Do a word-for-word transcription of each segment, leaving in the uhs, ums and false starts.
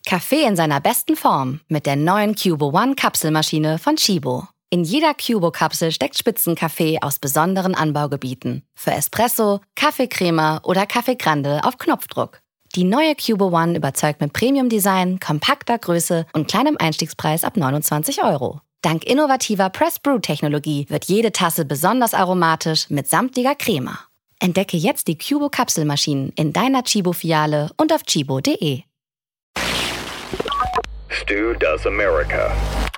Kaffee in seiner besten Form mit der neuen Cubo One Kapselmaschine von Chibo. In jeder Cubo-Kapsel steckt Spitzenkaffee aus besonderen Anbaugebieten. Für Espresso, Kaffeecrema oder Kaffee Grande auf Knopfdruck. Die neue Cubo One überzeugt mit Premium-Design, kompakter Größe und kleinem Einstiegspreis ab neunundzwanzig Euro. Dank innovativer Press-Brew-Technologie wird jede Tasse besonders aromatisch mit samtlicher Crema. Entdecke jetzt die Cubo-Kapselmaschinen in deiner Chibo-Filiale und auf chibo punkt de. Stu Does America.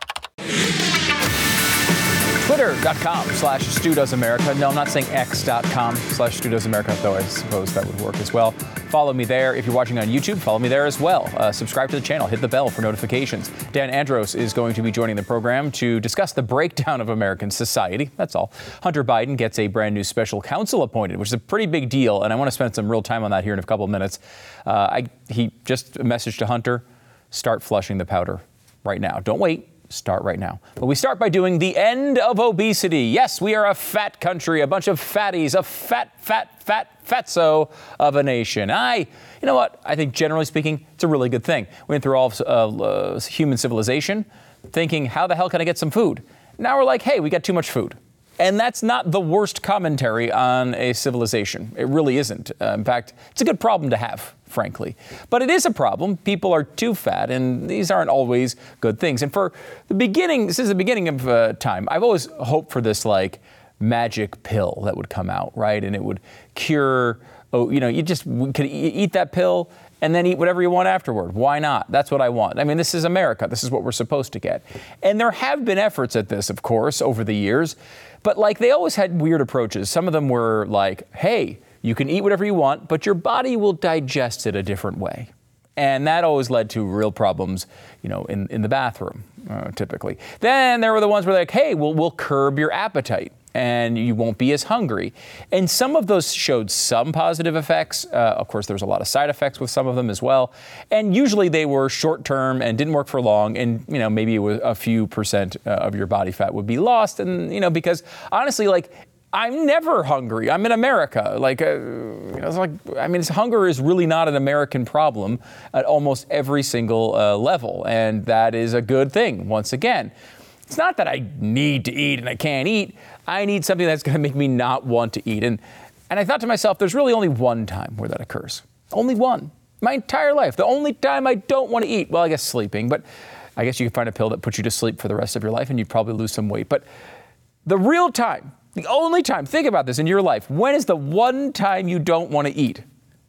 Twitter.com slash Stu Does America. No, I'm not saying X.com slash Stu Does America, though I suppose that would work as well. Follow me there. If you're watching on YouTube, follow me there as well. Uh, subscribe to the channel. Hit the bell for notifications. Dan Andros is going to be joining the program to discuss the breakdown of American society. That's all. Hunter Biden gets a brand new special counsel appointed, which is a pretty big deal, and I want to spend some real time on that here in a couple of minutes. Uh, I, he just a message to Hunter, start flushing the powder right now. Don't wait. Start right now. But we start by doing the end of obesity. Yes, we are a fat country, a bunch of fatties, a fat, fat, fat, fatso of a nation. I, you know what? I think generally speaking, it's a really good thing. We went through all of uh, uh, human civilization thinking, how the hell can I get some food? Now we're like, hey, we got too much food. And that's not the worst commentary on a civilization. It really isn't. Uh, in fact, it's a good problem to have, frankly. But it is a problem. People are too fat, and these aren't always good things. And for the beginning, since the beginning of uh, time, I've always hoped for this, like, magic pill that would come out, right? And it would cure, oh, you know, you just could eat that pill and then eat whatever you want afterward. Why not? That's what I want. I mean, this is America. This is what we're supposed to get. And there have been efforts at this, of course, over the years. But, like, they always had weird approaches. Some of them were like, hey, you can eat whatever you want, but your body will digest it a different way. And that always led to real problems, you know, in, in the bathroom, uh, typically. Then there were the ones where they're like, hey, we'll, we'll curb your appetite and you won't be as hungry. And some of those showed some positive effects. Uh, of course, there was a lot of side effects with some of them as well. And usually they were short term and didn't work for long. And, you know, maybe a few percent uh, of your body fat would be lost. And, you know, because honestly, like, I'm never hungry. I'm in America. Like, uh, you know, it's like, I mean, it's, hunger is really not an American problem at almost every single uh, level. And that is a good thing, once again. It's not that I need to eat and I can't eat. I need something that's going to make me not want to eat. And, and I thought to myself, there's really only one time where that occurs. Only one. My entire life. The only time I don't want to eat. Well, I guess sleeping. But I guess you could find a pill that puts you to sleep for the rest of your life and you'd probably lose some weight. But the real time, the only time, think about this in your life. When is the one time you don't want to eat?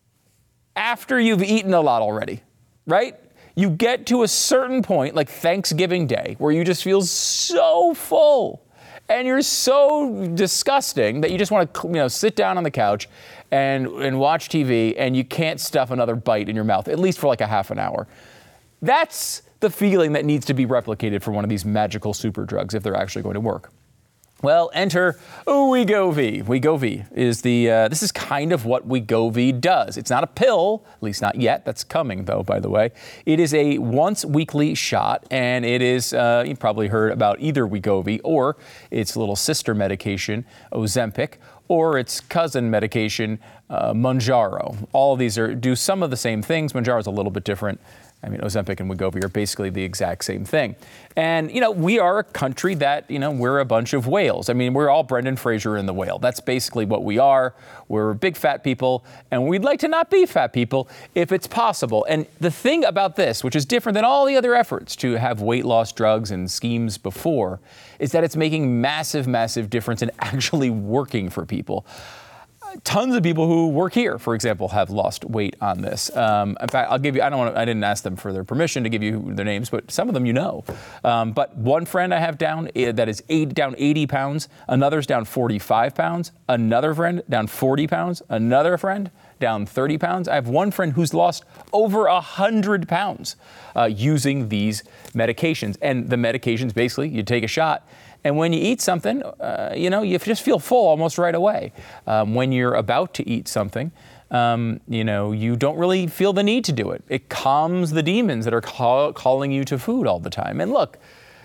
After you've eaten a lot already, right? You get to a certain point, like Thanksgiving Day, where you just feel so full and you're so disgusting that you just want to, you know, sit down on the couch and, and watch T V and you can't stuff another bite in your mouth, at least for like a half an hour. That's the feeling that needs to be replicated for one of these magical super drugs if they're actually going to work. Well, enter Wegovy. Wegovy is the, uh, this is kind of what Wegovy does. It's not a pill, at least not yet. That's coming, though, by the way. It is a once-weekly shot, and it is, uh, you've probably heard about either Wegovy or its little sister medication, Ozempic, or its cousin medication, uh, Mounjaro. All of these are do some of the same things. Mounjaro is a little bit different. I mean, Ozempic and Wegovy are basically the exact same thing. And, you know, we are a country that, you know, we're a bunch of whales. I mean, we're all Brendan Fraser in The Whale. That's basically what we are. We're big fat people, and we'd like to not be fat people if it's possible. And the thing about this, which is different than all the other efforts to have weight loss drugs and schemes before, is that it's making massive, massive difference in actually working for people. Tons of people who work here, for example, have lost weight on this. Um, in fact, I'll give you, I don't want to, I didn't ask them for their permission to give you their names, but some of them you know. Um, but one friend I have down that is eight, down eighty pounds, another's down forty-five pounds, another friend down forty pounds, another friend down thirty pounds. I have one friend who's lost over one hundred pounds uh, using these medications. And the medications, basically, you take a shot. And when you eat something, uh, you know, you just feel full almost right away. Um, when you're about to eat something, um, you know, you don't really feel the need to do it. It calms the demons that are call- calling you to food all the time. And look,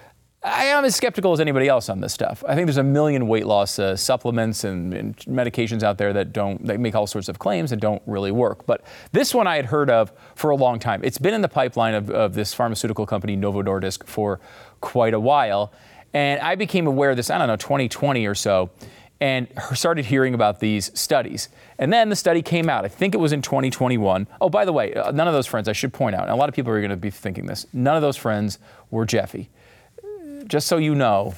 I am as skeptical as anybody else on this stuff. I think there's a million weight loss uh, supplements and, and medications out there that don't, that make all sorts of claims and don't really work. But this one I had heard of for a long time. It's been in the pipeline of, of this pharmaceutical company, Novo Nordisk, for quite a while. And I became aware of this, I don't know, twenty twenty or so, and started hearing about these studies. And then the study came out. I think it was in twenty twenty-one. Oh, by the way, none of those friends, I should point out, and a lot of people are going to be thinking this, none of those friends were Jeffy. Just so you know,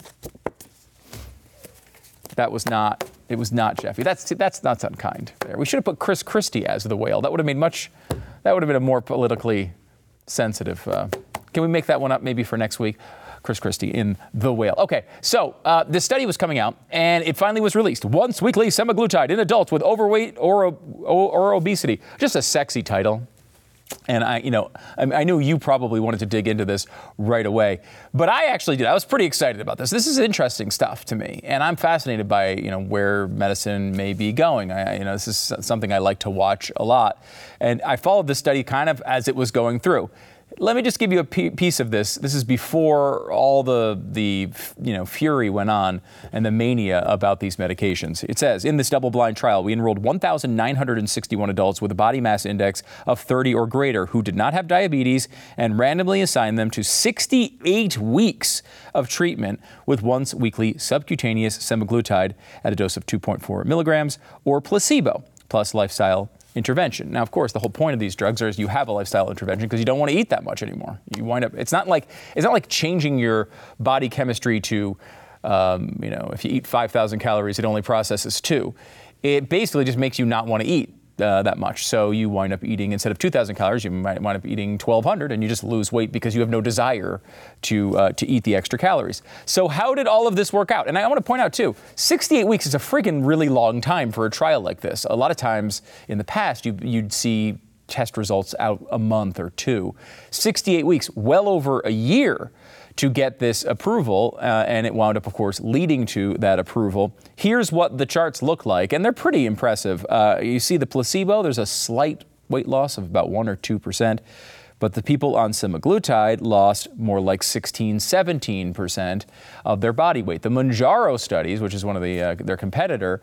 that was not, it was not Jeffy. That's that's that's unkind there. We should have put Chris Christie as the whale. That would have made much, that would have been a more politically sensitive. Uh, can we make that one up maybe for next week? Chris Christie in The Whale. Okay, so uh, this study was coming out, and it finally was released. Once weekly semaglutide in adults with overweight or, or, or obesity. Just a sexy title. And I, you know, I, I knew you probably wanted to dig into this right away, but I actually did. I was pretty excited about this. This is interesting stuff to me, and I'm fascinated by, you know, where medicine may be going. I, you know, this is something I like to watch a lot, and I followed this study kind of as it was going through. Let me just give you a piece of this. This is before all the, the you know, fury went on and the mania about these medications. It says, in this double-blind trial, we enrolled one thousand nine hundred sixty-one adults with a body mass index of thirty or greater who did not have diabetes and randomly assigned them to sixty-eight weeks of treatment with once weekly subcutaneous semaglutide at a dose of two point four milligrams or placebo plus lifestyle intervention. Now, of course, the whole point of these drugs is you have a lifestyle intervention because you don't want to eat that much anymore. You wind up, it's not like, it's not like changing your body chemistry to, um, you know, if you eat five thousand calories, it only processes two. It basically just makes you not want to eat uh, that much. So you wind up eating, instead of two thousand calories, you might wind up eating twelve hundred, and you just lose weight because you have no desire to uh, to eat the extra calories. So how did all of this work out? And I want to point out too, sixty-eight weeks is a freaking really long time for a trial like this. A lot of times in the past, you, you'd see test results out a month or two. sixty-eight weeks, well over a year to get this approval, uh, and it wound up, of course, leading to that approval. Here's what the charts look like, and they're pretty impressive. Uh, you see the placebo, there's a slight weight loss of about one or two percent, but the people on semaglutide lost more like sixteen, seventeen percent of their body weight. The Mounjaro studies, which is one of the uh, their competitor,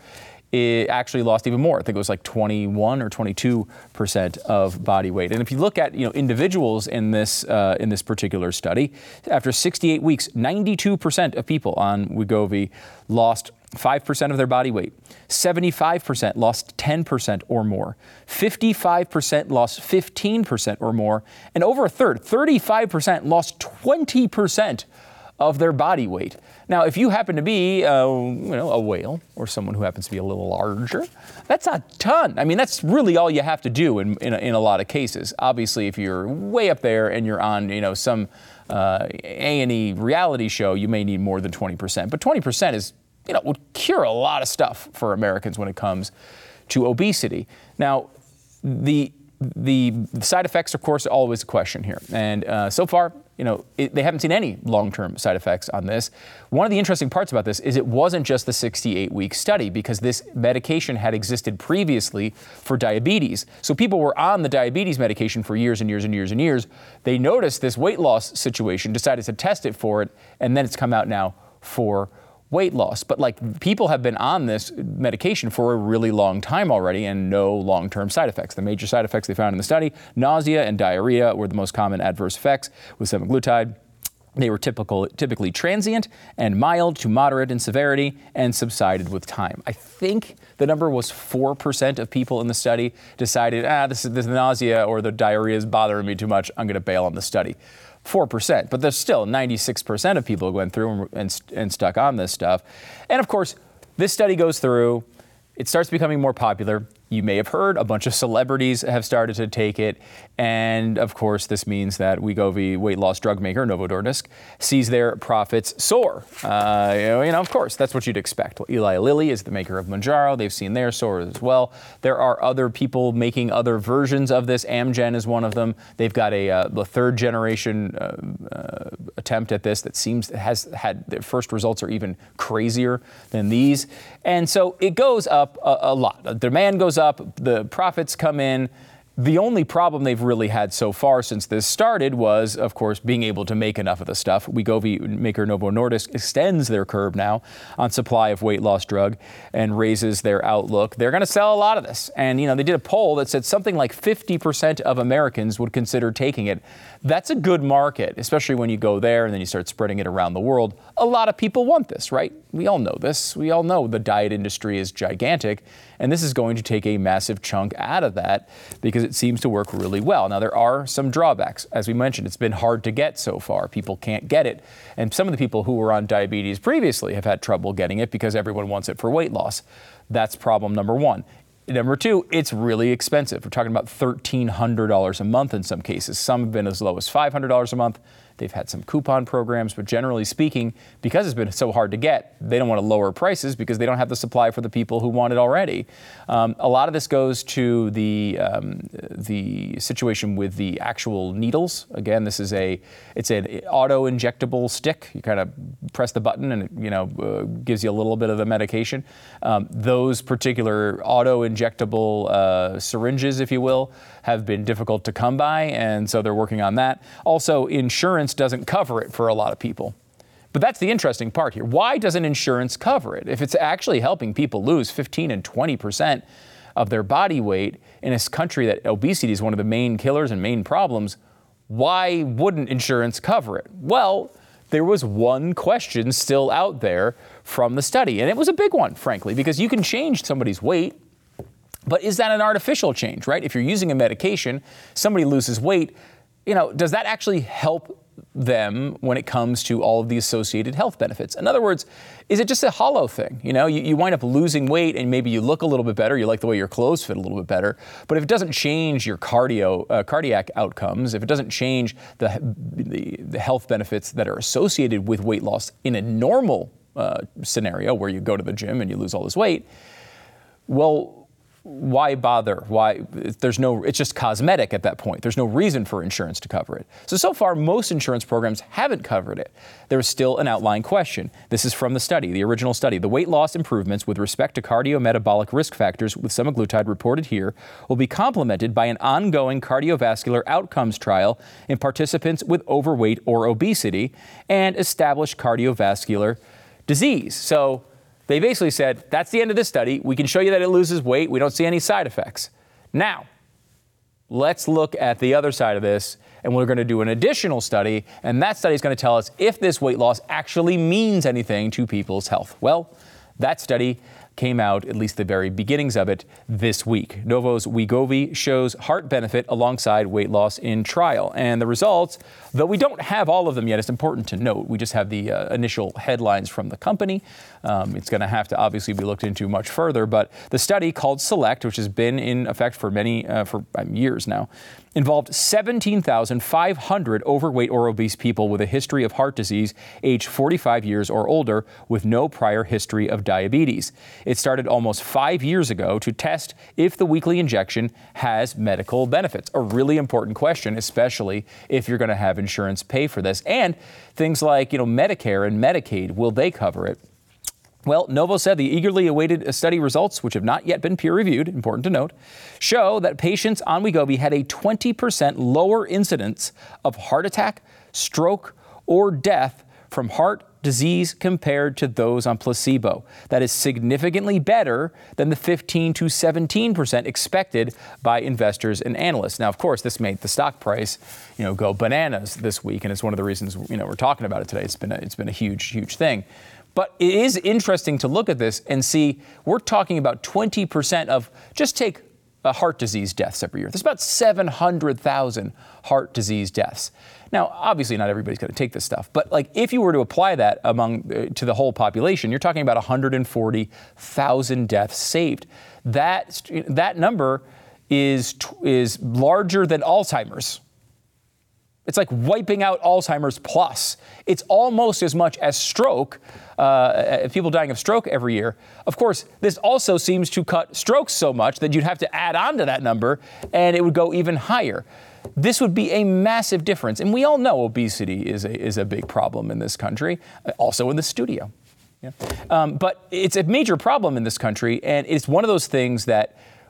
it actually lost even more. I think it was like twenty-one or twenty-two percent of body weight. And if you look at, you know, individuals in this uh, in this particular study, after sixty-eight weeks, ninety-two percent of people on Wegovy lost five percent of their body weight. seventy-five percent lost ten percent or more. fifty-five percent lost fifteen percent or more. And over a third, thirty-five percent lost twenty percent of their body weight. Now, if you happen to be, uh, you know, a whale or someone who happens to be a little larger, that's a ton. I mean, that's really all you have to do in in a, in a lot of cases. Obviously, if you're way up there and you're on, you know, some uh, A and E reality show, you may need more than twenty percent. But twenty percent is, you know, would cure a lot of stuff for Americans when it comes to obesity. Now, the the side effects, of course, are always a question here. And uh, so far, you know, it, they haven't seen any long-term side effects on this. One of the interesting parts about this is it wasn't just the sixty-eight week study, because this medication had existed previously for diabetes. So people were on the diabetes medication for years and years and years and years. They noticed this weight loss situation, decided to test it for it, and then it's come out now for weight loss. But like, people have been on this medication for a really long time already and no long-term side effects. The major side effects they found in the study, nausea and diarrhea were the most common adverse effects with semaglutide. They were typical, typically transient and mild to moderate in severity and subsided with time. I think the number was four percent of people in the study decided, ah, this is this nausea or the diarrhea is bothering me too much, I'm gonna bail on the study. four percent, but there's still ninety-six percent of people who went through and, and, and stuck on this stuff. And of course, this study goes through, it starts becoming more popular. You may have heard a bunch of celebrities have started to take it. And of course, this means that Wegovy weight loss drug maker, Novo Nordisk, sees their profits soar. Uh, you know, you know, of course, that's what you'd expect. Eli Lilly is the maker of Mounjaro. They've seen theirs soar as well. There are other people making other versions of this. Amgen is one of them. They've got a, uh, a third generation uh, uh, attempt at this that seems has had their first results are even crazier than these. And so it goes up a, a lot. The demand goes up, the profits come in, The only problem they've really had so far since this started was, of course, being able to make enough of the stuff. Wegovy maker Novo Nordisk extends their curve now on supply of weight loss drug and raises their outlook. They're going to sell a lot of this. And, you know, they did a poll that said something like fifty percent of Americans would consider taking it. That's a good market, especially when you go there and then you start spreading it around the world. A lot of people want this, right? We all know this. We all know the diet industry is gigantic. And this is going to take a massive chunk out of that because it seems to work really well. Now, there are some drawbacks. As we mentioned, it's been hard to get so far. People can't get it. And some of the people who were on diabetes previously have had trouble getting it because everyone wants it for weight loss. That's problem number one. Number two, it's really expensive. We're talking about thirteen hundred dollars a month in some cases. Some have been as low as five hundred dollars a month. They've had some coupon programs, but generally speaking, because it's been so hard to get, they don't want to lower prices because they don't have the supply for the people who want it already. Um, a lot of this goes to the um, the situation with the actual needles. Again, this is a it's an auto injectable stick. You kind of press the button and it, you know uh, gives you a little bit of the medication. Um, those particular auto injectable uh, syringes, if you will, have been difficult to come by, and so they're working on that. Also, insurance doesn't cover it for a lot of people. But that's the interesting part here. Why doesn't insurance cover it? If it's actually helping people lose fifteen and twenty percent of their body weight in a country that obesity is one of the main killers and main problems, why wouldn't insurance cover it? Well, there was one question still out there from the study, and it was a big one, frankly, because you can change somebody's weight. But is that an artificial change, right? If you're using a medication, somebody loses weight, you know, does that actually help them when it comes to all of the associated health benefits? In other words, is it just a hollow thing? You know, you, you wind up losing weight and maybe you look a little bit better. You like the way your clothes fit a little bit better. But if it doesn't change your cardio, uh, cardiac outcomes, if it doesn't change the, the, the health benefits that are associated with weight loss in a normal uh, scenario where you go to the gym and you lose all this weight, well, why bother? Why? There's no, it's just cosmetic at that point. There's no reason for insurance to cover it. So, so far, most insurance programs haven't covered it. There is still an outlying question. This is from the study, the original study. The weight loss improvements with respect to cardiometabolic risk factors with semaglutide reported here will be complemented by an ongoing cardiovascular outcomes trial in participants with overweight or obesity and established cardiovascular disease. So, they basically said, that's the end of this study. We can show you that it loses weight. We don't see any side effects. Now, let's look at the other side of this, and we're going to do an additional study, and that study is going to tell us if this weight loss actually means anything to people's health. Well, that study came out, at least the very beginnings of it, this week. Novo's Wegovy shows heart benefit alongside weight loss in trial. And the results, though we don't have all of them yet, it's important to note, we just have the uh, initial headlines from the company. Um, it's going to have to obviously be looked into much further, but the study called SELECT, which has been in effect for many, uh, for um, years now, involved seventeen thousand five hundred overweight or obese people with a history of heart disease, age forty-five years or older, with no prior history of diabetes. It started almost five years ago to test if the weekly injection has medical benefits. A really important question, especially if you're going to have insurance pay for this. And things like, you know, Medicare and Medicaid, will they cover it? Well, Novo said the eagerly awaited study results, which have not yet been peer-reviewed, important to note, show that patients on Wegovy had a twenty percent lower incidence of heart attack, stroke, or death from heart disease compared to those on placebo. That is significantly better than the fifteen to seventeen percent expected by investors and analysts. Now, of course, this made the stock price, you know, go bananas this week, and it's one of the reasons, you know, we're talking about it today. It's been a, it's been a huge, huge thing. But it is interesting to look at this and see, we're talking about twenty percent of, just take uh, heart disease deaths every year. There's about seven hundred thousand heart disease deaths. Now, obviously not everybody's going to take this stuff, but like if you were to apply that among uh, to the whole population, you're talking about one hundred forty thousand deaths saved. That that number is is larger than Alzheimer's. It's like wiping out Alzheimer's plus. It's almost as much as stroke, uh, people dying of stroke every year. Of course, this also seems to cut strokes so much that you'd have to add on to that number, and it would go even higher. This would be a massive difference. And we all know obesity is a, is a big problem in this country, also in the studio. Yeah. Um, but it's a major problem in this country, and it's one of those things that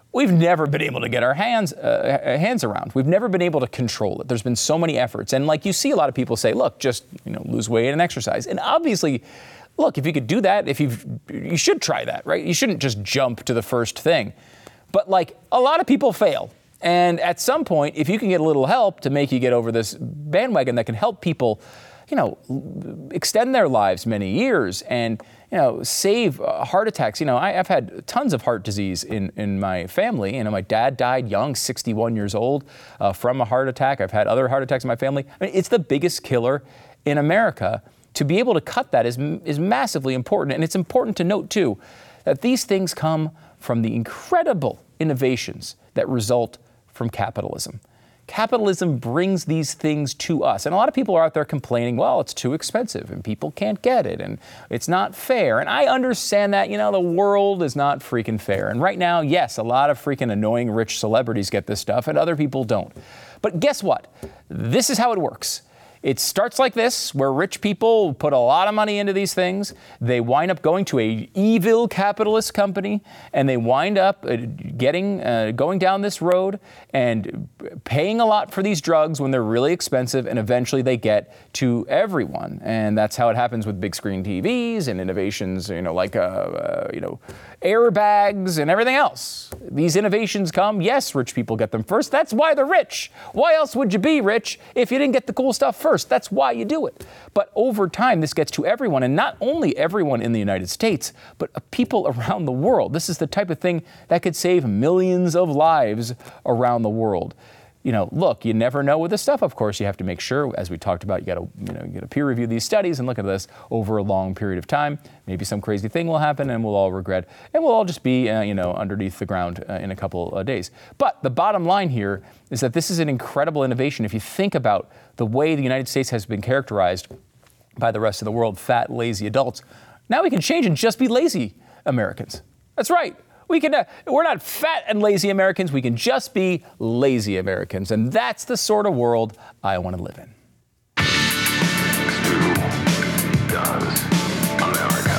we've never been able to get our hands uh, hands around. We've never been able to control it. There's been so many efforts. And like you see a lot of people say, look, just, you know, lose weight and exercise. And obviously, look, if you could do that, if you've, you should try that, right? You shouldn't just jump to the first thing. But like a lot of people fail. And at some point, if you can get a little help to make you get over this bandwagon that can help people, you know, extend their lives many years and, you know, save uh, heart attacks. You know, I, I've had tons of heart disease in, in my family. You know, my dad died young, sixty-one years old, uh, from a heart attack. I've had other heart attacks in my family. I mean, it's the biggest killer in America. To be able to cut that is, is massively important. And it's important to note, too, that these things come from the incredible innovations that result from capitalism. Capitalism brings these things to us. And a lot of people are out there complaining, well, it's too expensive and people can't get it and it's not fair. And I understand that, you know, the world is not freaking fair. And right now, yes, a lot of freaking annoying rich celebrities get this stuff and other people don't. But guess what? This is how it works. It starts like this, where rich people put a lot of money into these things. They wind up going to a evil capitalist company, and they wind up getting, uh, going down this road and paying a lot for these drugs when they're really expensive, and eventually they get to everyone. And that's how it happens with big screen T Vs and innovations, you know, like, uh, uh, you know, airbags and everything else. These innovations come, yes, rich people get them first. That's why they're rich. Why else would you be rich if you didn't get the cool stuff first? That's why you do it. But over time, this gets to everyone, and not only everyone in the United States, but people around the world. This is the type of thing that could save millions of lives around the world. You know, look, you never know with this stuff. Of course, you have to make sure, as we talked about, you got to, you know, you got to peer review these studies and look at this over a long period of time. Maybe some crazy thing will happen, and we'll all regret, and we'll all just be, uh, you know, underneath the ground uh, in a couple of days. But the bottom line here is that this is an incredible innovation. If you think about the way the United States has been characterized by the rest of the world, fat, lazy adults, now we can change and just be lazy Americans. That's right. We can, uh, we're not fat and lazy Americans. We can just be lazy Americans. And that's the sort of world I want to live in. Stu does America.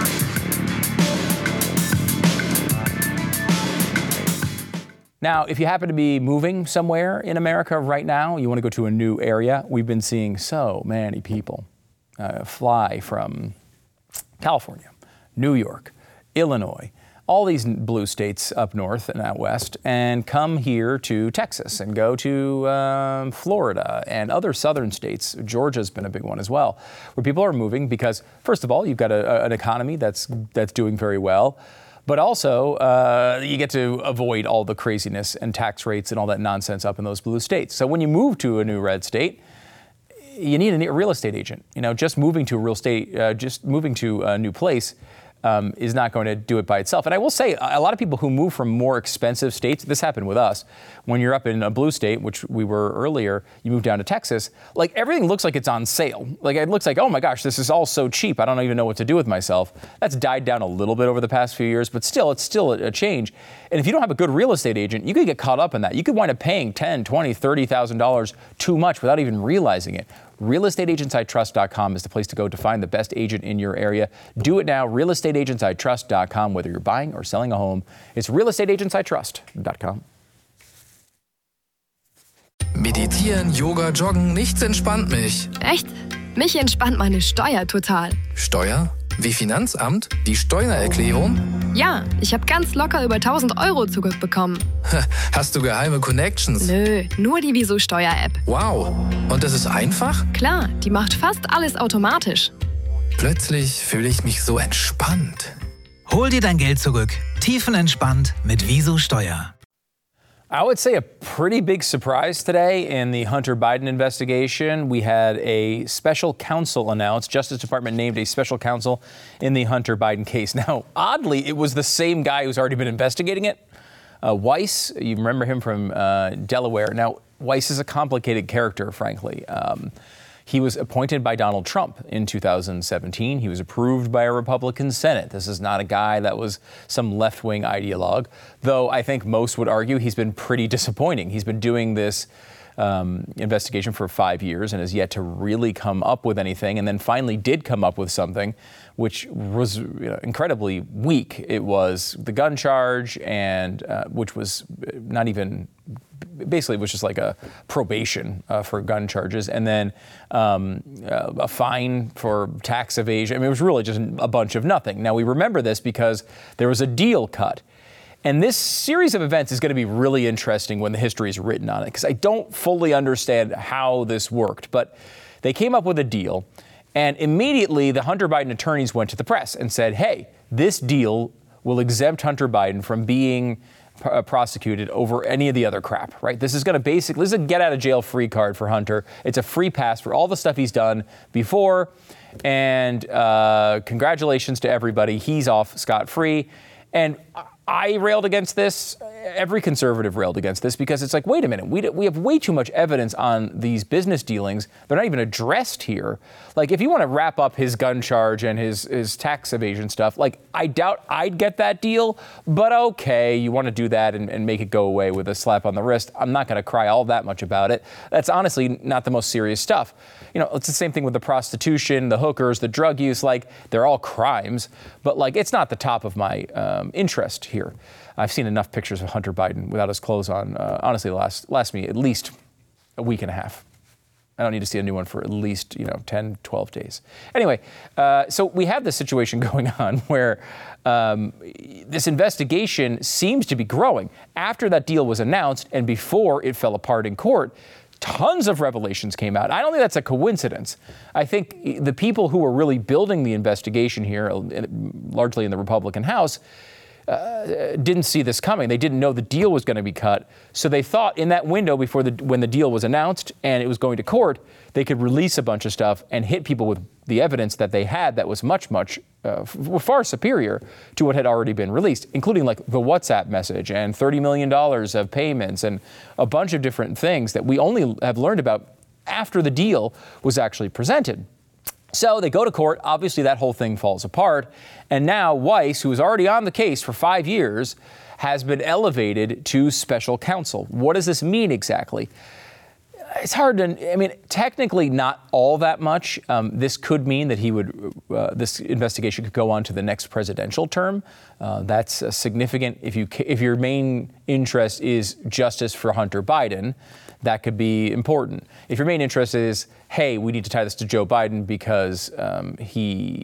Now, if you happen to be moving somewhere in America right now, you want to go to a new area, we've been seeing so many people uh, fly from California, New York, Illinois, all these blue states up north and out west, and come here to Texas and go to um, Florida and other southern states. Georgia's been a big one as well, where people are moving because, first of all, you've got a, a, an economy that's that's doing very well, but also uh, you get to avoid all the craziness and tax rates and all that nonsense up in those blue states. So when you move to a new red state, you need a real estate agent. You know, just moving to a real estate, uh, just moving to a new place Um, is not going to do it by itself. And I will say, a lot of people who move from more expensive states, this happened with us, when you're up in a blue state, which we were earlier, you move down to Texas, like everything looks like it's on sale. Like it looks like, oh my gosh, this is all so cheap, I don't even know what to do with myself. That's died down a little bit over the past few years, but still, it's still a, a change. And if you don't have a good real estate agent, you could get caught up in that. You could wind up paying ten thousand dollars, twenty thousand dollars, thirty thousand dollars too much without even realizing it. real estate agents I trust dot com is the place to go to find the best agent in your area. Do it now, real estate agents I trust dot com, whether you're buying or selling a home. It's real estate agents I trust dot com. Meditieren, Yoga, Joggen, nichts entspannt mich. Echt? Mich entspannt meine Steuer total. Steuer? Wie Finanzamt? Die Steuererklärung? Ja, ich habe ganz locker über tausend Euro zurückbekommen. Hast du geheime Connections? Nö, nur die Wieso Steuer-App. Wow. Und das ist einfach? Klar, die macht fast alles automatisch. Plötzlich fühle ich mich so entspannt. Hol dir dein Geld zurück. Tiefenentspannt mit Wieso Steuer. I would say a pretty big surprise today in the Hunter Biden investigation. We had a special counsel announced. Justice Department named a special counsel in the Hunter Biden case. Now, oddly, it was the same guy who's already been investigating it. Uh, Weiss, you remember him from uh, Delaware. Now, Weiss is a complicated character, frankly. Um, He was appointed by Donald Trump in two thousand seventeen. He was approved by a Republican Senate. This is not a guy that was some left-wing ideologue, though I think most would argue he's been pretty disappointing. He's been doing this um, investigation for five years and has yet to really come up with anything, and then finally did come up with something which was, you know, incredibly weak. It was the gun charge, and uh, which was not even, basically it was just like a probation uh, for gun charges, and then um, uh, a fine for tax evasion. I mean, it was really just a bunch of nothing. Now, we remember this because there was a deal cut. And this series of events is going to be really interesting when the history is written on it, because I don't fully understand how this worked. But they came up with a deal, and immediately the Hunter Biden attorneys went to the press and said, hey, this deal will exempt Hunter Biden from being uh, prosecuted over any of the other crap, right? This is going to basically, this is a get out of jail free card for Hunter. It's a free pass for all the stuff he's done before. And uh, congratulations to everybody. He's off scot-free. And I railed against this. Every conservative railed against this, because it's like, wait a minute, we we have way too much evidence on these business dealings. They're not even addressed here. Like, if you want to wrap up his gun charge and his, his tax evasion stuff, like, I doubt I'd get that deal, but okay, you want to do that and, and make it go away with a slap on the wrist. I'm not going to cry all that much about it. That's honestly not the most serious stuff. You know, it's the same thing with the prostitution, the hookers, the drug use. Like, they're all crimes, but like, it's not the top of my um, interest here. I've seen enough pictures of Hunter Biden without his clothes on. Uh, honestly, last last me at least a week and a half. I don't need to see a new one for at least, you know, ten, twelve days. Anyway, uh, so we have this situation going on where um, this investigation seems to be growing. After that deal was announced and before it fell apart in court, tons of revelations came out. I don't think that's a coincidence. I think the people who were really building the investigation here, largely in the Republican House, Uh, didn't see this coming. They didn't know the deal was going to be cut. So they thought in that window before the when the deal was announced and it was going to court, they could release a bunch of stuff and hit people with the evidence that they had that was much, much uh, f- far superior to what had already been released, including like the WhatsApp message and thirty million dollars of payments and a bunch of different things that we only have learned about after the deal was actually presented. So they go to court. Obviously, that whole thing falls apart. And now Weiss, who was already on the case for five years, has been elevated to special counsel. What does this mean exactly? It's hard to, I mean, technically not all that much. Um, this could mean that he would, uh, this investigation could go on to the next presidential term. Uh, that's uh, significant. If you, if your main interest is justice for Hunter Biden, that could be important. If your main interest is, hey, we need to tie this to Joe Biden because um, he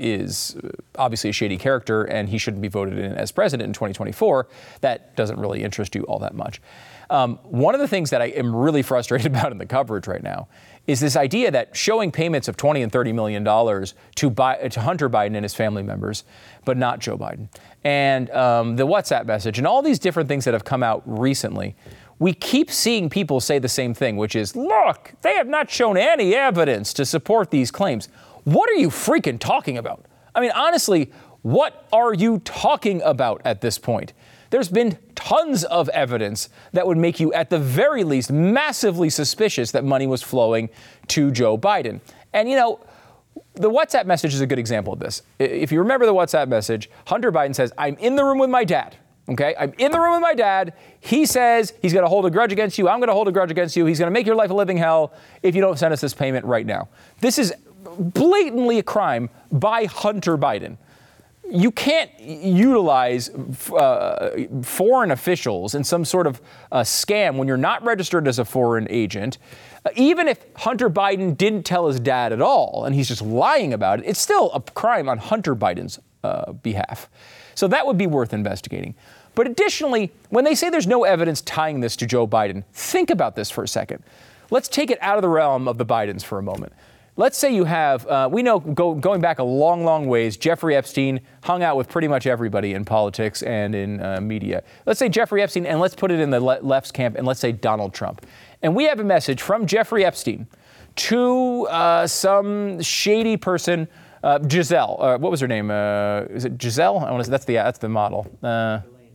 is obviously a shady character and he shouldn't be voted in as president in twenty twenty-four, that doesn't really interest you all that much. Um, one of the things that I am really frustrated about in the coverage right now is this idea that showing payments of twenty and thirty million dollars to, Bi- to Hunter Biden and his family members, but not Joe Biden. And um, the WhatsApp message and all these different things that have come out recently. We keep seeing people say the same thing, which is, look, they have not shown any evidence to support these claims. What are you freaking talking about? I mean, honestly, what are you talking about at this point? There's been tons of evidence that would make you, at the very least, massively suspicious that money was flowing to Joe Biden. And, you know, the WhatsApp message is a good example of this. If you remember the WhatsApp message, Hunter Biden says, I'm in the room with my dad. Okay, I'm in the room with my dad. He says he's going to hold a grudge against you. I'm going to hold a grudge against you. He's going to make your life a living hell if you don't send us this payment right now. This is blatantly a crime by Hunter Biden. You can't utilize uh, foreign officials in some sort of uh, scam when you're not registered as a foreign agent. Uh, even if Hunter Biden didn't tell his dad at all and he's just lying about it, it's still a crime on Hunter Biden's uh, behalf. So that would be worth investigating. But additionally, when they say there's no evidence tying this to Joe Biden, think about this for a second. Let's take it out of the realm of the Bidens for a moment. Let's say you have, uh, we know go, going back a long, long ways, Jeffrey Epstein hung out with pretty much everybody in politics and in uh, media. Let's say Jeffrey Epstein, and let's put it in the le- left's camp, and let's say Donald Trump. And we have a message from Jeffrey Epstein to uh, some shady person, Uh, Giselle, uh, what was her name? Uh, is it Giselle? I want to. That's the that's the model. Uh,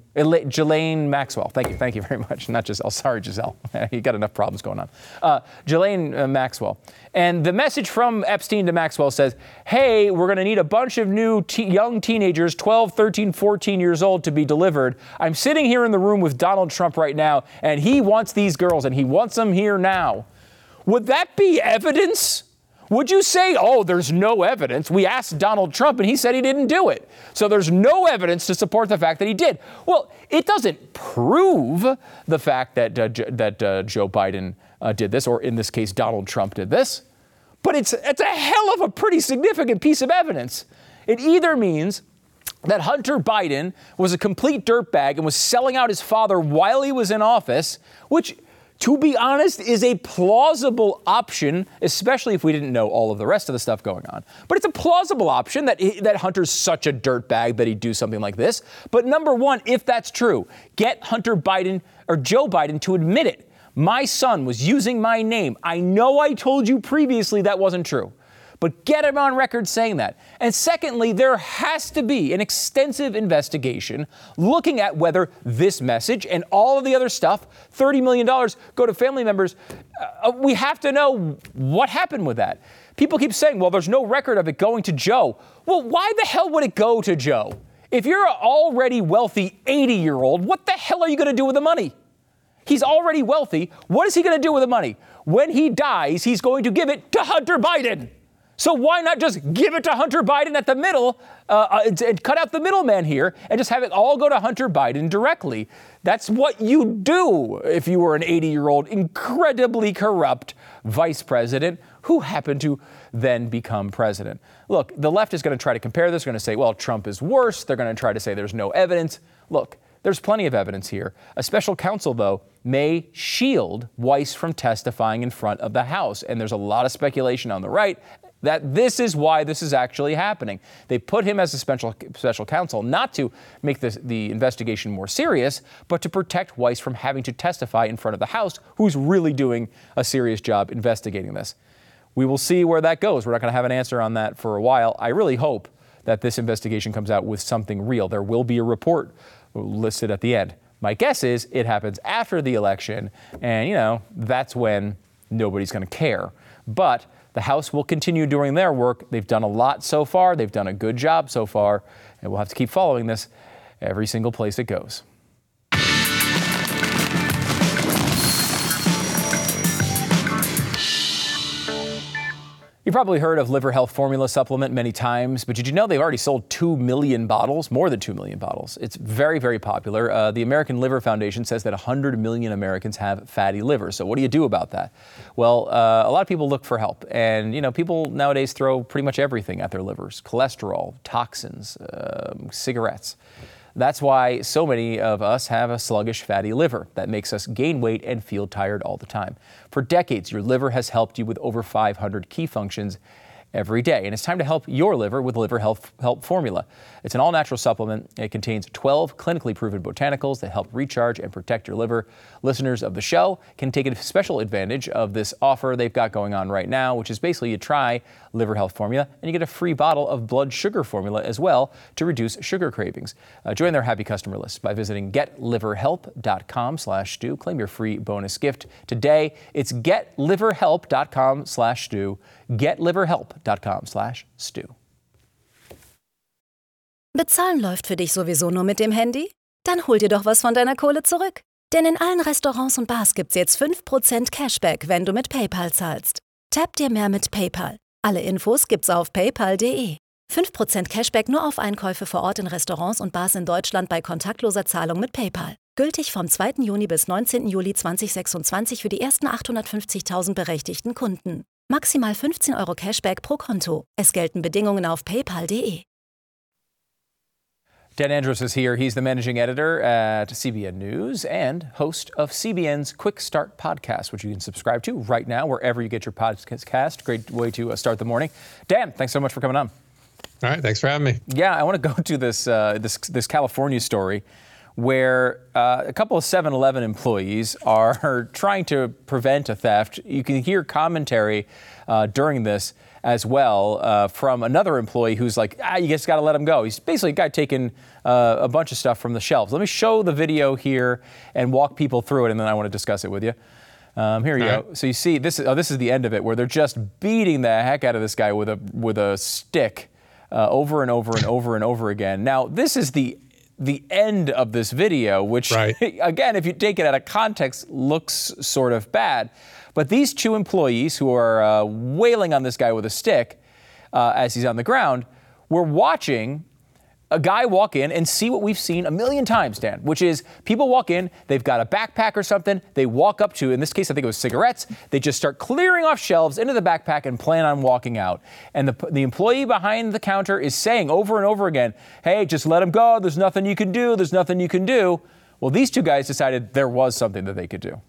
Ela- Ghislaine Maxwell. Thank you. Thank you very much. Not Giselle. Sorry, Giselle. You got enough problems going on. Uh, Ghislaine uh, Maxwell. And the message from Epstein to Maxwell says, hey, we're going to need a bunch of new te- young teenagers, twelve, thirteen, fourteen years old, to be delivered. I'm sitting here in the room with Donald Trump right now, and he wants these girls, and he wants them here now. Would that be evidence? Would you say, oh, there's no evidence? We asked Donald Trump and he said he didn't do it. So there's no evidence to support the fact that he did. Well, it doesn't prove the fact that uh, J- that uh, Joe Biden uh, did this, or in this case, Donald Trump did this. But it's, it's a hell of a pretty significant piece of evidence. It either means that Hunter Biden was a complete dirtbag and was selling out his father while he was in office, which, to be honest, is a plausible option, especially if we didn't know all of the rest of the stuff going on. But it's a plausible option that he, that Hunter's such a dirtbag that he'd do something like this. But number one, if that's true, get Hunter Biden or Joe Biden to admit it. My son was using my name. I know I told you previously that wasn't true. But get him on record saying that. And secondly, there has to be an extensive investigation looking at whether this message and all of the other stuff, thirty million dollars, go to family members. Uh, we have to know what happened with that. People keep saying, well, there's no record of it going to Joe. Well, why the hell would it go to Joe? If you're an already wealthy eighty-year-old, what the hell are you going to do with the money? He's already wealthy. What is he going to do with the money? When he dies, he's going to give it to Hunter Biden. So why not just give it to Hunter Biden at the middle uh, and, and cut out the middleman here and just have it all go to Hunter Biden directly? That's what you do if you were an eighty-year-old, incredibly corrupt vice president who happened to then become president. Look, the left is going to try to compare this. They're going to say, well, Trump is worse. They're going to try to say there's no evidence. Look, there's plenty of evidence here. A special counsel, though, may shield Weiss from testifying in front of the House. And there's a lot of speculation on the right that this is why this is actually happening. They put him as a special special counsel not to make this, the investigation more serious, but to protect Weiss from having to testify in front of the House, who's really doing a serious job investigating this. We will see where that goes. We're not going to have an answer on that for a while. I really hope that this investigation comes out with something real. There will be a report listed at the end. My guess is it happens after the election, and, you know, that's when nobody's going to care. But the House will continue doing their work. They've done a lot so far. They've done a good job so far, and we'll have to keep following this every single place it goes. You've probably heard of Liver Health Formula supplement many times, but did you know they've already sold two million bottles, more than two million bottles? It's very, very popular. Uh, the American Liver Foundation says that one hundred million Americans have fatty liver. So what do you do about that? Well, uh, a lot of people look for help. And, you know, people nowadays throw pretty much everything at their livers: cholesterol, toxins, um, cigarettes. That's why so many of us have a sluggish fatty liver that makes us gain weight and feel tired all the time. For decades, your liver has helped you with over five hundred key functions every day. And it's time to help your liver with Liver Health Help Formula. It's an all-natural supplement. It contains twelve clinically proven botanicals that help recharge and protect your liver. Listeners of the show can take a special advantage of this offer they've got going on right now, which is basically you try Liver Health Formula and you get a free bottle of blood sugar formula as well to reduce sugar cravings. Uh, join their happy customer list by visiting getliverhelp.com slash stew. Claim your free bonus gift today. It's getliverhelp.com slash stew. getliverhelp.com slash stew. Bezahlen läuft für dich sowieso nur mit dem Handy? Dann hol dir doch was von deiner Kohle zurück. Denn in allen Restaurants und Bars gibt's jetzt fünf Prozent Cashback, wenn du mit PayPal zahlst. Tap dir mehr mit PayPal. Alle Infos gibt's auf paypal punkt de. fünf Prozent Cashback nur auf Einkäufe vor Ort in Restaurants und Bars in Deutschland bei kontaktloser Zahlung mit PayPal. Gültig vom zweiten Juni bis neunzehnten Juli zweitausendsechsundzwanzig für die ersten achthundertfünfzigtausend berechtigten Kunden. Maximal fünfzehn Euro Cashback pro Konto. Es gelten Bedingungen auf paypal punkt de. Dan Andros is here. He's the managing editor at C B N News and host of C B N's Quick Start podcast, which you can subscribe to right now wherever you get your podcast. Great way to uh, start the morning. Dan, thanks so much for coming on. All right, thanks for having me. Yeah, I want to go to this uh, this this California story where uh, a couple of seven eleven employees are trying to prevent a theft. You can hear commentary uh, during this as well uh, from another employee who's like, ah, you just got to let him go. He's basically a guy taking uh, a bunch of stuff from the shelves. Let me show the video here and walk people through it, and then I want to discuss it with you. Um, here you All go. Right. So you see, this is oh, this is the end of it, where they're just beating the heck out of this guy with a with a stick uh, over and over and over and over again. Now, this is the the end of this video, which, right. again, if you take it out of context, looks sort of bad. But these two employees who are uh, wailing on this guy with a stick uh, as he's on the ground were watching a guy walk in and see what we've seen a million times, Dan, which is people walk in, they've got a backpack or something, they walk up to, in this case, I think it was cigarettes, they just start clearing off shelves into the backpack and plan on walking out. And the, the employee behind the counter is saying over and over again, hey, just let him go, there's nothing you can do, there's nothing you can do. Well, these two guys decided there was something that they could do.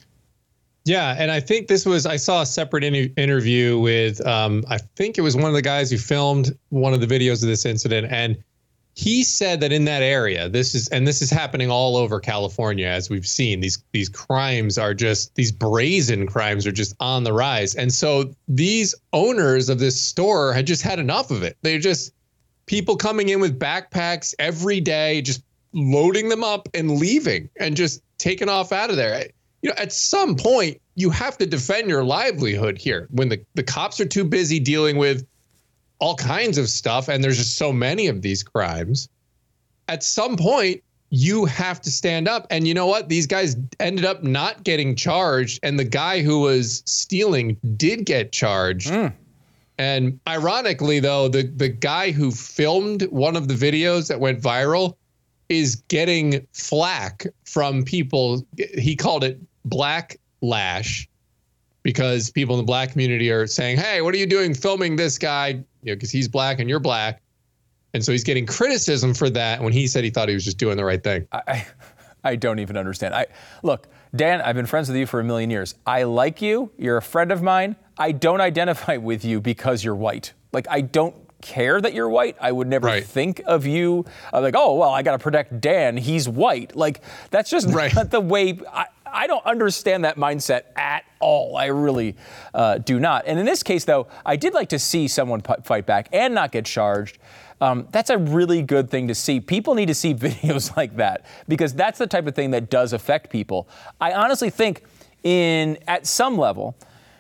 Yeah, and I think this was, I saw a separate in- interview with, um, I think it was one of the guys who filmed one of the videos of this incident, and he said that in that area, this is, and this is happening all over California, as we've seen, these these crimes are just, these brazen crimes are just on the rise. And so these owners of this store had just had enough of it. They're just people coming in with backpacks every day, just loading them up and leaving and just taking off out of there. You know, at some point, you have to defend your livelihood here when the, the cops are too busy dealing with all kinds of stuff, and there's just so many of these crimes. At some point, you have to stand up. And you know what? These guys ended up not getting charged, and the guy who was stealing did get charged. Mm. And ironically, though, the, the guy who filmed one of the videos that went viral is getting flack from people. He called it blacklash, because people in the black community are saying, hey, what are you doing filming this guy? You know, because he's black and you're black. And so he's getting criticism for that when he said he thought he was just doing the right thing. I, I don't even understand. I look, Dan, I've been friends with you for a million years. I like you. You're a friend of mine. I don't identify with you because you're white. Like, I don't care that you're white. I would never right. think of you uh, like, oh, well, I got to protect Dan. He's white. Like, that's just right. not the way. I, I don't understand that mindset at all. I really uh, do not. And in this case, though, I did like to see someone p- fight back and not get charged. Um, that's a really good thing to see. People need to see videos like that, because that's the type of thing that does affect people. I honestly think in at some level,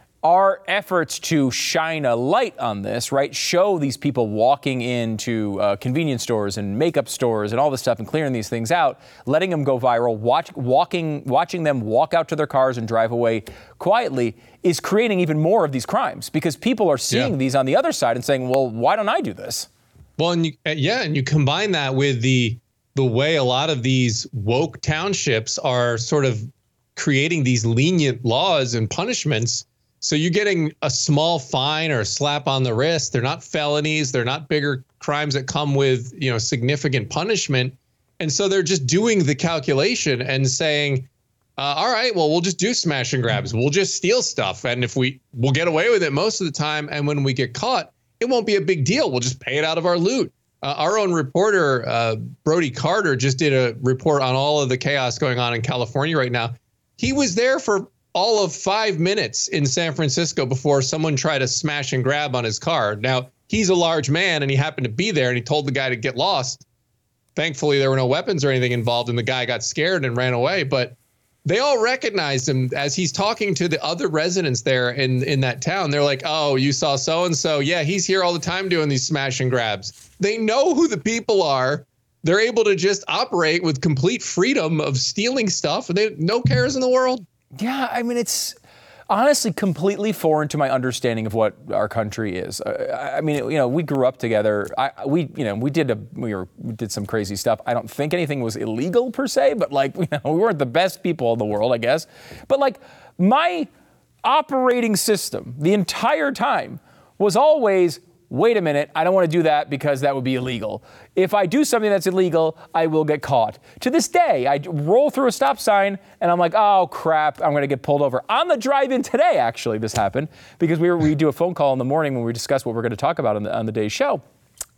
our efforts to shine a light on this, right, show these people walking into uh, convenience stores and makeup stores and all this stuff and clearing these things out, letting them go viral, watch, walking, watching them walk out to their cars and drive away quietly is creating even more of these crimes, because people are seeing yeah. these on the other side and saying, well, why don't I do this? Well, and you, yeah, and you combine that with the the way a lot of these woke townships are sort of creating these lenient laws and punishments. So you're getting a small fine or a slap on the wrist. They're not felonies. They're not bigger crimes that come with, you know, significant punishment. And so they're just doing the calculation and saying, uh, all right, well, we'll just do smash and grabs. We'll just steal stuff. And if we we'll get away with it most of the time. And when we get caught, it won't be a big deal. We'll just pay it out of our loot. Uh, our own reporter, uh, Brody Carter, just did a report on all of the chaos going on in California right now. He was there for all of five minutes in San Francisco before someone tried to smash and grab on his car. Now, he's a large man and he happened to be there, and he told the guy to get lost. Thankfully, there were no weapons or anything involved, and the guy got scared and ran away. But they all recognized him as he's talking to the other residents there in, in that town. They're like, oh, you saw so-and-so? Yeah, he's here all the time doing these smash and grabs. They know who the people are. They're able to just operate with complete freedom of stealing stuff, and they no cares in the world. Yeah, I mean, it's honestly completely foreign to my understanding of what our country is. Uh, I mean, you know, we grew up together. I, we, you know, we did a we, were, we did some crazy stuff. I don't think anything was illegal per se, but like, you know, we weren't the best people in the world, I guess. But like, my operating system the entire time was always, wait a minute, I don't want to do that because that would be illegal. If I do something that's illegal, I will get caught. To this day, I roll through a stop sign and I'm like, oh crap, I'm going to get pulled over. On the drive-in today, actually, this happened, because we were, we do a phone call in the morning when we discuss what we're going to talk about on the, on the day's show.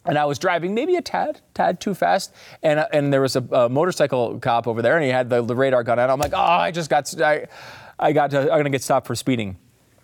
And I was driving maybe a tad, tad too fast, and uh, and there was a, a motorcycle cop over there, and he had the, the radar gun out. I'm like, oh, I just got, I, I got, to, I'm gonna get stopped for speeding.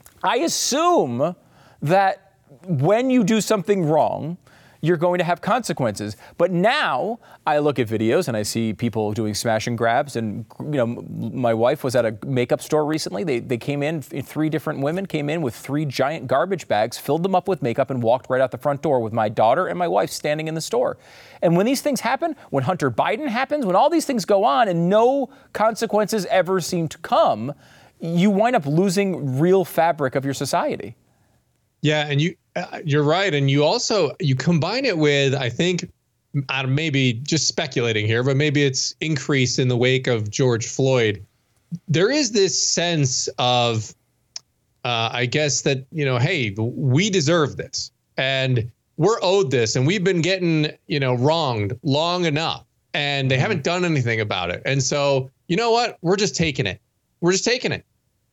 I assume that when you do something wrong, you're going to have consequences. But now I look at videos and I see people doing smash and grabs. And, you know, my wife was at a makeup store recently. They they came in, three different women came in with three giant garbage bags, filled them up with makeup, and walked right out the front door with my daughter and my wife standing in the store. And when these things happen, when Hunter Biden happens, when all these things go on and no consequences ever seem to come, you wind up losing real fabric of your society. Yeah, and you, uh, you're right. And you also, you combine it with, I think, uh, maybe just speculating here, but maybe it's increased in the wake of George Floyd. There is this sense of, uh, I guess that, you know, hey, we deserve this and we're owed this and we've been getting, you know, wronged long enough and they haven't done anything about it. And so, you know what? We're just taking it. We're just taking it.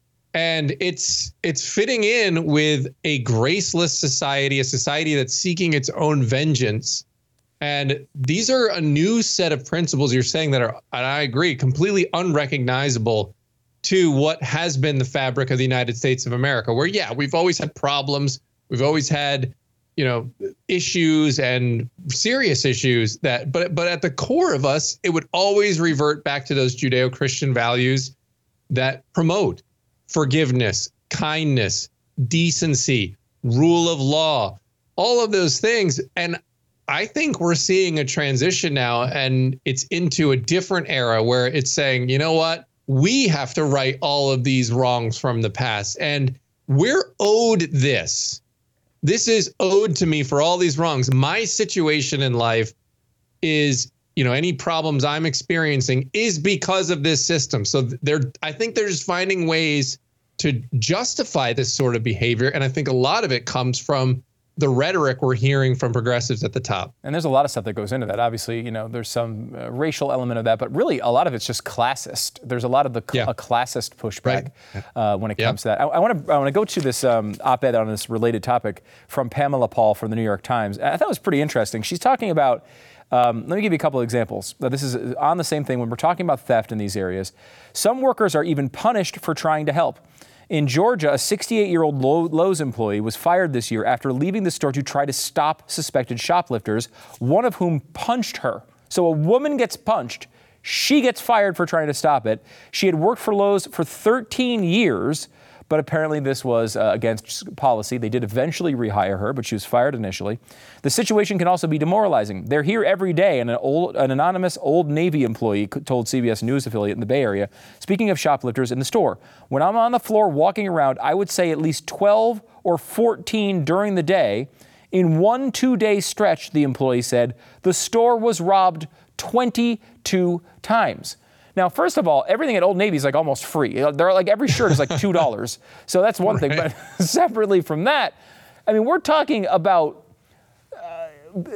And it's it's fitting in with a graceless society, a society that's seeking its own vengeance. And these are a new set of principles you're saying that are, and I agree, completely unrecognizable to what has been the fabric of the United States of America, where, yeah, we've always had problems. We've always had, you know, issues and serious issues that, but but at the core of us, it would always revert back to those Judeo-Christian values that promote forgiveness, kindness, decency, rule of law, all of those things. And I think we're seeing a transition now, and it's into a different era where it's saying, you know what, we have to right all of these wrongs from the past. And we're owed this. This is owed to me for all these wrongs. My situation in life is, you know, any problems I'm experiencing is because of this system. So they're, I think they're just finding ways to justify this sort of behavior. And I think a lot of it comes from the rhetoric we're hearing from progressives at the top. And there's a lot of stuff that goes into that. Obviously, you know, there's some uh, racial element of that, but really a lot of it's just classist. There's a lot of the cl- yeah. a classist pushback right. uh, when it yep. comes to that. I want to I want to go to this um, op-ed on this related topic from Pamela Paul from the New York Times. I thought it was pretty interesting. She's talking about, um, let me give you a couple of examples. This is on the same thing when we're talking about theft in these areas. Some workers are even punished for trying to help. In Georgia, a sixty-eight-year-old Lowe's employee was fired this year after leaving the store to try to stop suspected shoplifters, one of whom punched her. So a woman gets punched. She gets fired for trying to stop it. She had worked for Lowe's for thirteen years, but apparently this was uh, against policy. They did eventually rehire her, but she was fired initially. The situation can also be demoralizing. They're here every day, and an, old, an anonymous Old Navy employee told C B S News affiliate in the Bay Area, speaking of shoplifters in the store, when I'm on the floor walking around, I would say at least twelve or fourteen during the day. In one two-day stretch, the employee said, the store was robbed twenty-two times. Now, first of all, everything at Old Navy is like almost free. They're like every shirt is like two dollars. So that's one right. thing. But separately from that, I mean, we're talking about uh,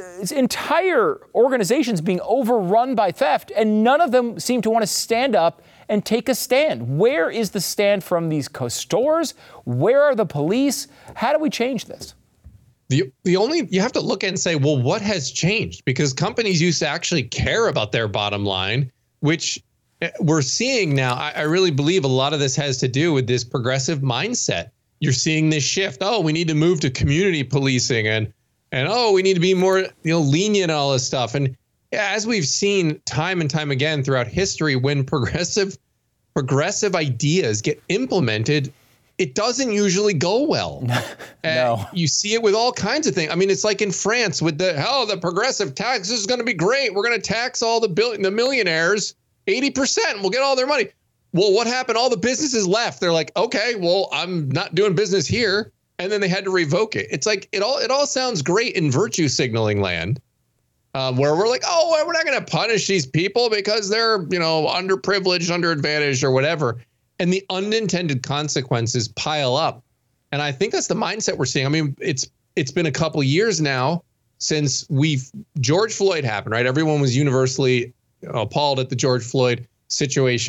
entire organizations being overrun by theft, and none of them seem to want to stand up and take a stand. Where is the stand from these stores? Where are the police? How do we change this? The the only, you have to look and say, well, what has changed? Because companies used to actually care about their bottom line, which we're seeing now. I, I really believe a lot of this has to do with this progressive mindset. You're seeing this shift. Oh, we need to move to community policing, and and oh, we need to be more, you know, lenient and all this stuff. And as we've seen time and time again throughout history, when progressive progressive ideas get implemented, it doesn't usually go well. No. You see it with all kinds of things. I mean, it's like in France with the, oh, the progressive tax is going to be great. We're going to tax all the bill- the millionaires eighty percent. We'll get all their money. Well, what happened? All the businesses left. They're like, okay, well, I'm not doing business here. And then they had to revoke it. It's like it all it all sounds great in virtue signaling land, uh, where we're like, oh, well, we're not going to punish these people because they're, you know, underprivileged, underadvantaged or whatever. And the unintended consequences pile up. And I think that's the mindset we're seeing. I mean, it's it's been a couple years now since we've George Floyd happened, right? Everyone was universally appalled at the George Floyd situation.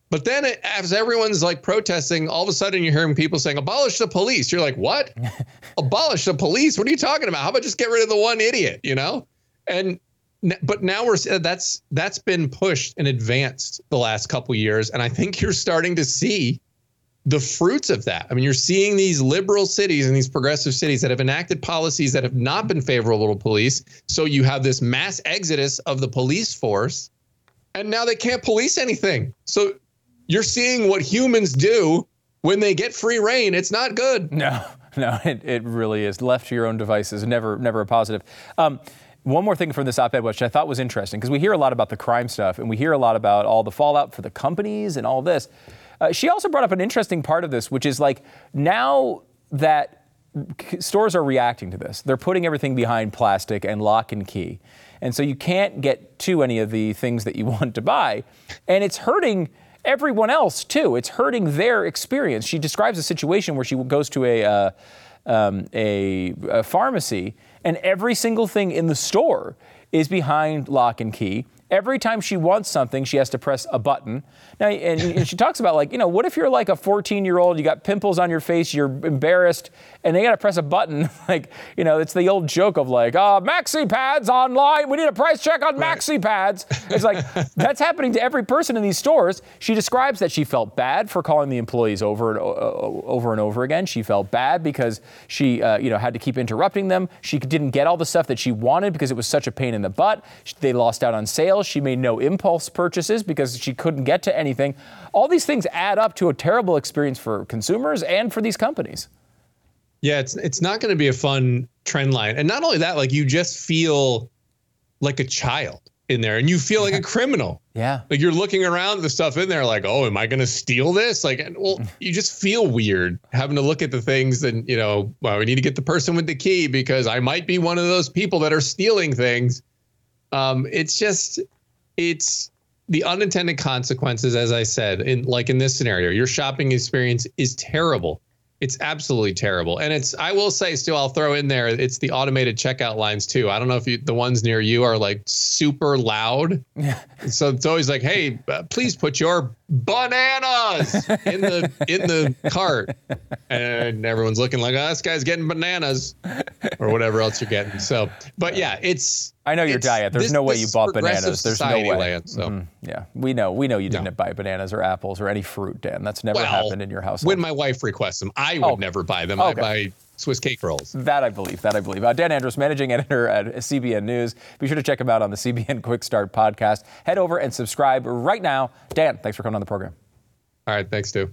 But then it, as everyone's like protesting, all of a sudden you're hearing people saying, abolish the police. You're like, what? Abolish the police? What are you talking about? How about just get rid of the one idiot, you know? And but now we're that's that's been pushed and advanced the last couple of years. And I think you're starting to see the fruits of that. I mean, you're seeing these liberal cities and these progressive cities that have enacted policies that have not been favorable to police. So you have this mass exodus of the police force, and now they can't police anything. So you're seeing what humans do when they get free reign. It's not good. No, no, it, it really is. Left to your own devices, never, never a positive. Um, One more thing from this op-ed, which I thought was interesting, because we hear a lot about the crime stuff, and we hear a lot about all the fallout for the companies and all this. Uh, she also brought up an interesting part of this, which is like now that stores are reacting to this, they're putting everything behind plastic and lock and key. And so you can't get to any of the things that you want to buy. And it's hurting everyone else, too. It's hurting their experience. She describes a situation where she goes to a, uh, um, a, a pharmacy, and every single thing in the store is behind lock and key. Every time she wants something, she has to press a button. Now, and, and she talks about, like, you know, what if you're like a fourteen-year-old, you got pimples on your face, you're embarrassed, and they got to press a button. Like, you know, it's the old joke of like, oh, Maxi Pads online. We need a price check on right. Maxi Pads. It's like, that's happening to every person in these stores. She describes that she felt bad for calling the employees over and uh, over and over again. She felt bad because she, uh, you know, had to keep interrupting them. She didn't get all the stuff that she wanted because it was such a pain in the butt. They lost out on sales. She made no impulse purchases because she couldn't get to anything. All these things add up to a terrible experience for consumers and for these companies. Yeah, it's it's not going to be a fun trend line. And not only that, like you just feel like a child in there and you feel like a criminal. Yeah. Like you're looking around at the stuff in there like, oh, am I going to steal this? Like, well, you just feel weird having to look at the things and, you know, well, we need to get the person with the key because I might be one of those people that are stealing things. Um, it's just, it's the unintended consequences, as I said, in like in this scenario, your shopping experience is terrible. It's absolutely terrible. And it's, I will say still, I'll throw in there, it's the automated checkout lines too. I don't know if you, the ones near you are like super loud. So it's always like, hey, uh, please put your bananas in the, in the cart. And everyone's looking like, oh, this guy's getting bananas or whatever else you're getting. So, but yeah, it's, I know your diet. There's this, no way you bought bananas. There's no way. Land, so. Mm-hmm. Yeah, we know. We know you didn't no. buy bananas or apples or any fruit, Dan. That's never well, happened in your household. When my wife requests them, I would oh. never buy them. Okay. I buy Swiss cake rolls. That I believe. That I believe. Uh, Dan Andros, managing editor at C B N News. Be sure to check him out on the C B N Quick Start podcast. Head over and subscribe right now. Dan, thanks for coming on the program. All right. Thanks, Stu.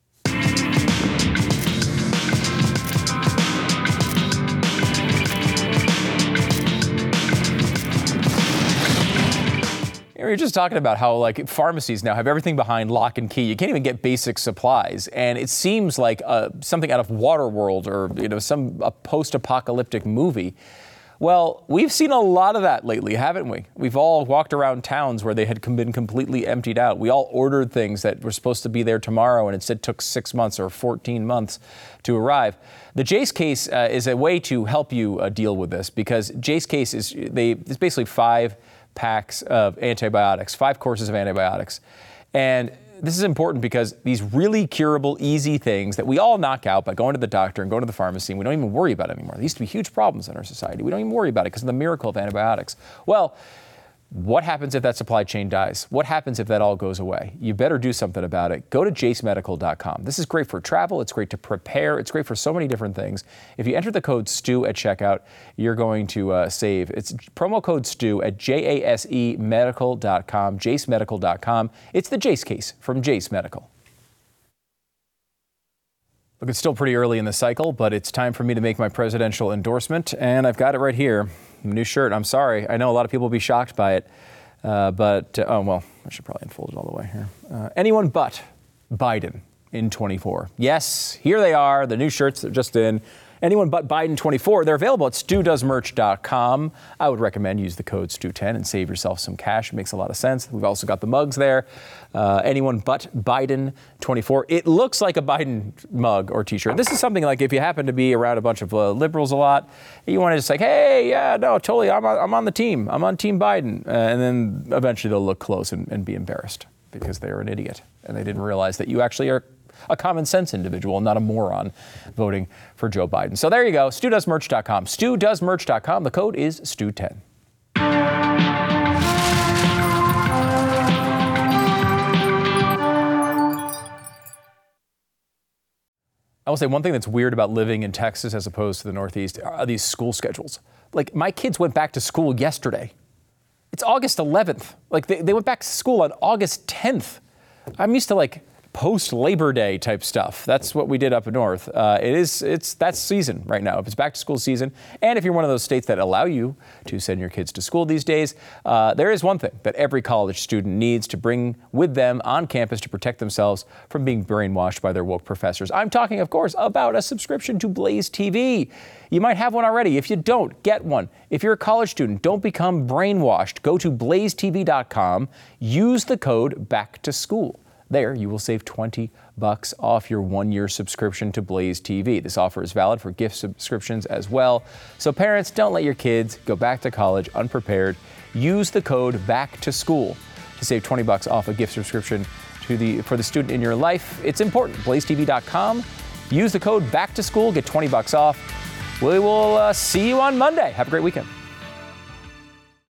You're just talking about how like pharmacies now have everything behind lock and key. You can't even get basic supplies, and it seems like uh, something out of Waterworld or you know some a post-apocalyptic movie. Well, we've seen a lot of that lately, haven't we? We've all walked around towns where they had been completely emptied out. We all ordered things that were supposed to be there tomorrow, and instead took six months or fourteen months to arrive. The Jase case uh, is a way to help you uh, deal with this because Jase case is they it's basically five packs of antibiotics, five courses of antibiotics. And this is important because these really curable, easy things that we all knock out by going to the doctor and going to the pharmacy, and we don't even worry about it anymore. They used to be huge problems in our society. We don't even worry about it because of the miracle of antibiotics. Well, what happens if that supply chain dies? What happens if that all goes away? You better do something about it. Go to jase medical dot com. This is great for travel. It's great to prepare. It's great for so many different things. If you enter the code STU at checkout, you're going to uh, save. It's promo code STU at jase medical dot com, jase medical dot com. It's the Jase case from Jase Medical. Look, it's still pretty early in the cycle, but it's time for me to make my presidential endorsement, and I've got it right here. New shirt. I'm sorry. I know a lot of people will be shocked by it, uh, but, uh, oh, well, I should probably unfold it all the way here. Uh, anyone but Biden in twenty-four. Yes, here they are, the new shirts that are just in. Anyone but Biden twenty-four. They're available at stu does merch dot com. I would recommend use the code stu ten and save yourself some cash. It makes a lot of sense. We've also got the mugs there. Uh, anyone but Biden twenty-four. It looks like a Biden mug or t-shirt. This is something like if you happen to be around a bunch of uh, liberals a lot, you want to just like, hey, yeah, no, totally, I'm on, I'm on the team. I'm on Team Biden. Uh, and then eventually they'll look close and, and be embarrassed. because they are an idiot and they didn't realize that you actually are a common sense individual, not a moron, voting for Joe Biden. So there you go, stu does merch dot com. stu does merch dot com. The code is stu ten. I will say one thing that's weird about living in Texas as opposed to the Northeast are these school schedules. Like, my kids went back to school yesterday. It's August eleventh. Like, they, they went back to school on August tenth. I'm used to, like, post-Labor Day type stuff. That's what we did up north. Uh, it is, it's, that's season right now. If it's back to school season, and if you're one of those states that allow you to send your kids to school these days, uh, there is one thing that every college student needs to bring with them on campus to protect themselves from being brainwashed by their woke professors. I'm talking, of course, about a subscription to Blaze T V. You might have one already. If you don't, get one. If you're a college student, don't become brainwashed. Go to blaze t v dot com. Use the code back to school. There, you will save twenty bucks off your one-year subscription to Blaze T V. This offer is valid for gift subscriptions as well. So parents, don't let your kids go back to college unprepared. Use the code back to school to save twenty bucks off a gift subscription to the for the student in your life. It's important. blaze t v dot com. Use the code back to school. Get twenty bucks off. We will uh, see you on Monday. Have a great weekend.